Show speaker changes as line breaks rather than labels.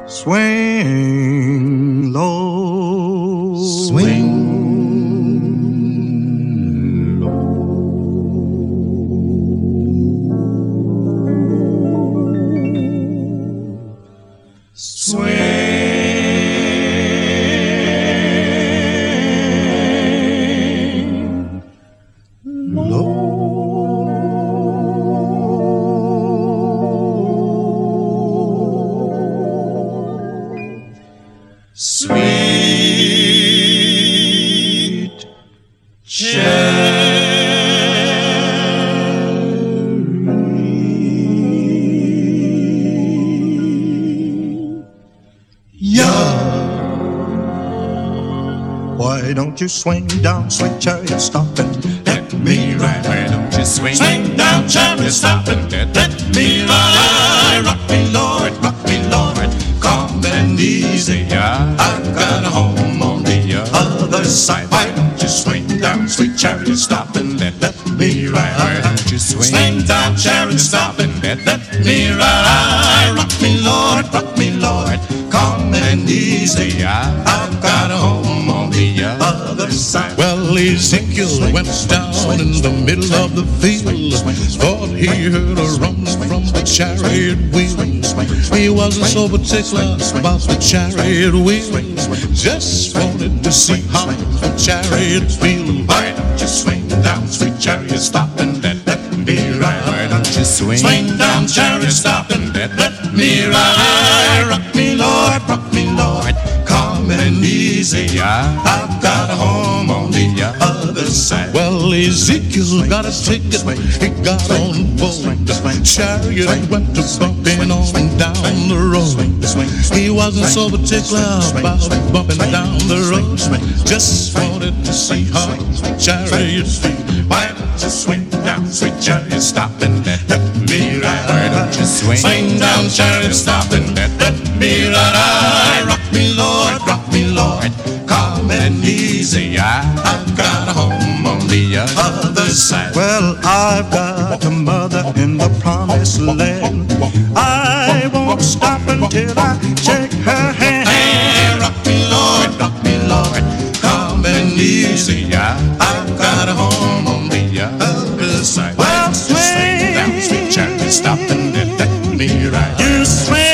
Swing low.
Swing
Sweet Why don't you swing down, sweet chariot, stop and let me ride?
Why don't you swing?
Swing down, chariot, stop and let me ride. Rock me, Lord, calm and easy. I've got a home on the other side. Why don't you swing down, sweet chariot, stop and let me ride?
Why don't you swing
down, chariot, stop and let me ride? Rock me, Lord, calm and easy. I've got a home on the other side.
Well, Ezekiel went down in the middle of the field. Thought he heard a rumbling from the chariot wheel. He wasn't so particular about the chariot wheel. Just wanted to see how the chariot feel.
Why don't you swing down, sweet chariot, stop and let me ride?
Why don't you
Swing down, chariot, stop and let me ride. Rock me, Lord, calm and easy. I've got a home on the other side.
Well, Ezekiel got a ticket, he got on board. Chariot went to bumping on down the road. He wasn't so particular about bumping down the road. Just wanted to see how the chariot feel.
Why don't you swing down, sweet chariot, stop and let me ride?
Why don't you
Swing down, chariot, stop and let me ride. Rock me, Lord, calm and easy. I've got a home on the other side. Well, I've got a mother in the promised land. I won't stop until I shake her hand. Rock me, Lord, calm and easy. I've got a home on the other side. Well, swing down, sweet chariot, stop and let me ride. You swing